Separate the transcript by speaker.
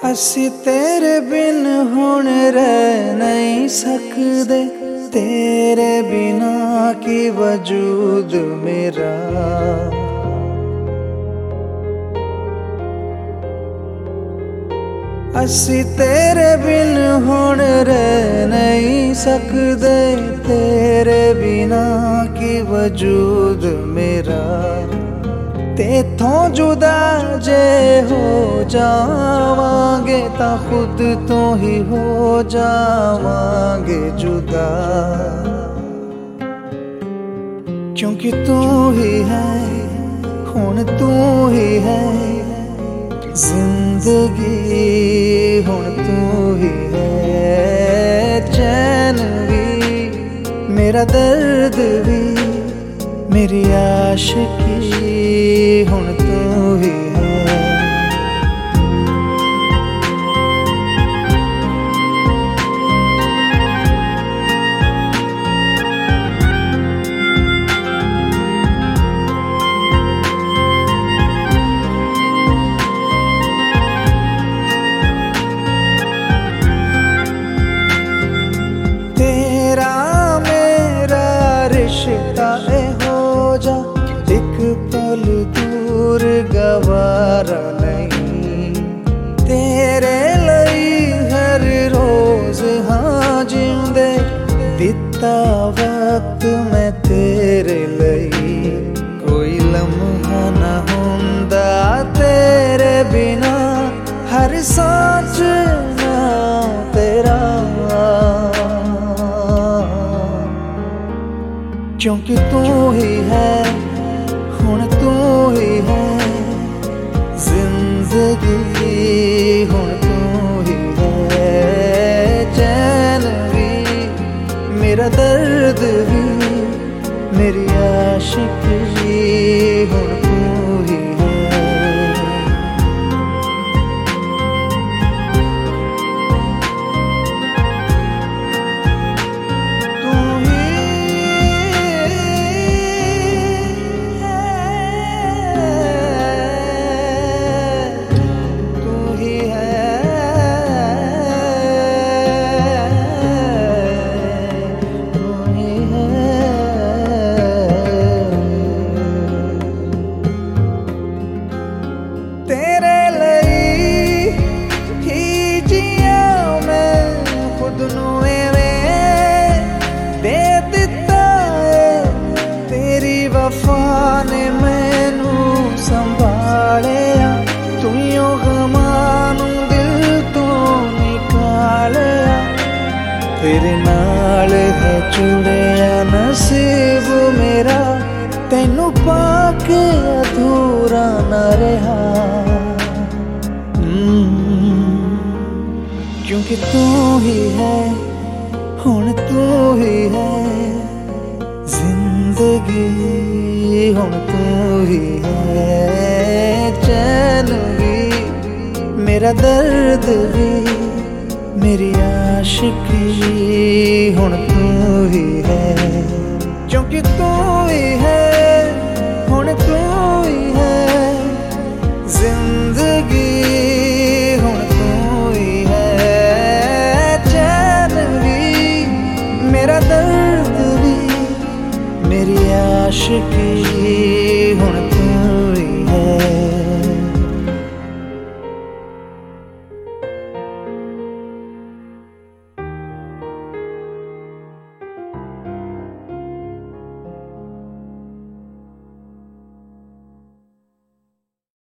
Speaker 1: असी तेरे बिन हुण रह नहीं सकदे, तेरे बिना की वजूद मेरा। असी तेरे बिन हुण रह नहीं सकदे, तेरे बिना की वजूद मेरा। तेथों जुदा जे हो जावांगे तां खुद तो ही हो जावांगे जुदा। क्योंकि तू ही है, हुण तू ही है जिंदगी, हुण तू ही है चैन भी, मेरा दर्द भी, मेरी आशिकी, हुण तू ही है। तेरा मेरा रिश्ता हो जा, एक पल दूर गवारा नहीं। तेरे लई हर रोज हाँ जिंदे, दिता वक्त मैं तेरे लई। कोई लम्हा ना हुंदा तेरे बिना, हर सांस ना तेरा। क्योंकि तू ही है, हुण तू ही है जिंदगी, हुण तू ही है चैन भी, मेरा दर्द भी, मेरी आशिकी, हुण तू ही है। तेरे लई ही जिया मैं खुद नू एवें दे दिता है, तेरी वफा ने मैनू संभालिया। तुइयों गमां नू दिल तो निकालिया, तेरे नाल है जुड़िया नसीब मेरा। तैनू पाके अधूरा ना रहा, क्योंकि तू ही है, हुण तू ही है जिंदगी, हुण तू ही है चैन भी, मेरा दर्द भी, मेरी आशिकी, हुण तू ही है। क्योंकि तू ही है, हुण तू ही है जिंदगी, हुण तू ही है चैन भी, मेरा दर्द भी, मेरी आशिकी।